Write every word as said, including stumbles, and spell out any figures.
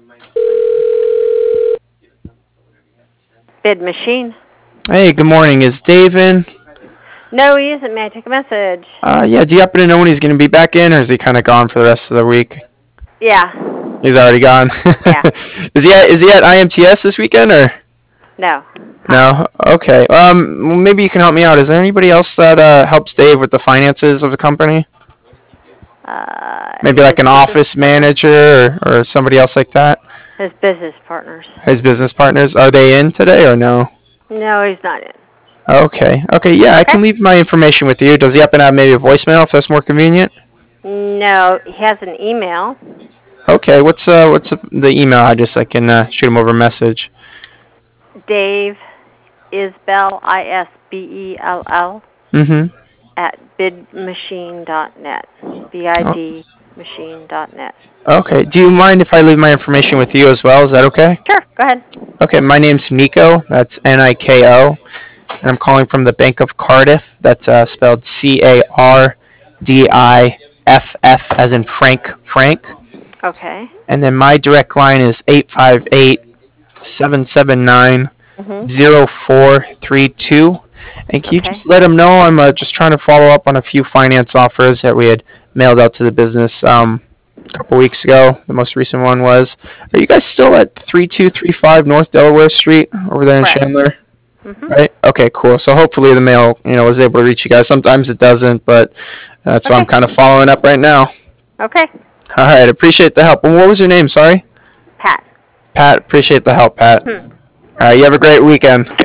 Bid machine. Hey, good morning. Is Dave in? No, he isn't. May I take a message? Uh, yeah, do you happen to know when he's going to be back in, or is he kind of gone for the rest of the week? Yeah. He's already gone? Yeah. Is he at, is he at I M T S this weekend, or? No. No? Okay. Um, well, maybe you can help me out. Is there anybody else that uh, helps Dave with the finances of the company? Uh, Maybe like his an business office manager or, or somebody else like that? His business partners. His business partners? Are they in today or no? No, he's not in. Okay. Okay, yeah, I Okay. can leave my information with you. Does he happen to have maybe a voicemail if that's more convenient? No, he has an email. Okay, what's uh what's the email address? I can uh, shoot him over a message. Dave Isbell, I S B E L L, Mm-hmm. at bidmachine dot net. B I D machine dot net. Okay. Do you mind if I leave my information with you as well? Is that okay? Sure, go ahead. Okay, my name's Nico. That's N I K O. And I'm calling from the Bank of Cardiff. That's uh, spelled C A R D I F F as in Frank Frank. Okay. And then my direct line is eight five eight, seven seven nine, Mhm. zero four three two. And can you Okay. just let them know I'm uh, just trying to follow up on a few finance offers that we had mailed out to the business um, a couple weeks ago. The most recent one was, are you guys still at three two three five North Delaware Street over there in Right. Chandler? Mhm. Right? Okay, cool. So hopefully the mail, you know, was able to reach you guys. Sometimes it doesn't, but that's why I'm Okay. kind of following up right now. Okay. All right, appreciate the help. And what was your name? Sorry? Pat. Pat, appreciate the help, Pat. Hmm. All right, you have a great weekend.